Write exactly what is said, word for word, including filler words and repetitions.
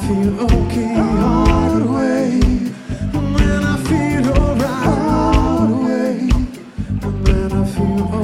feel okay all the way. And then I feel alright all the way. And then I feel alright.